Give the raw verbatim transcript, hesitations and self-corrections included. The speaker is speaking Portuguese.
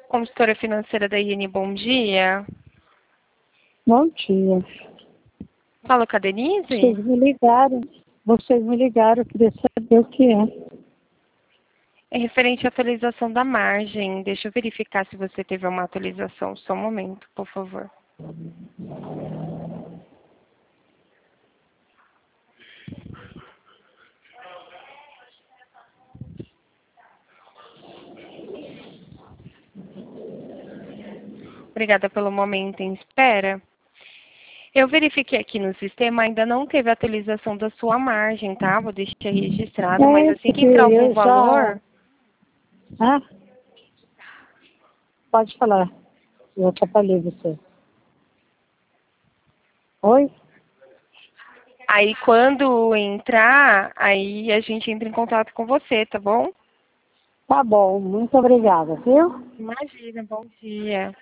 Consultora financeira da I N, bom dia. Bom dia. Fala com a Denise? Vocês me ligaram. Vocês me ligaram, eu queria saber o que é. É referente à atualização da margem. Deixa eu verificar se você teve uma atualização. Só um momento, por favor. Obrigada pelo momento em espera. Eu verifiquei aqui no sistema, ainda não teve atualização da sua margem, tá? Vou deixar registrado, É, mas assim que porque entrar algum eu já... valor... Ah? Pode falar. Eu atrapalhei você. Oi? Aí quando entrar, aí a gente entra em contato com você, tá bom? Tá bom, muito obrigada, viu? Imagina, bom dia.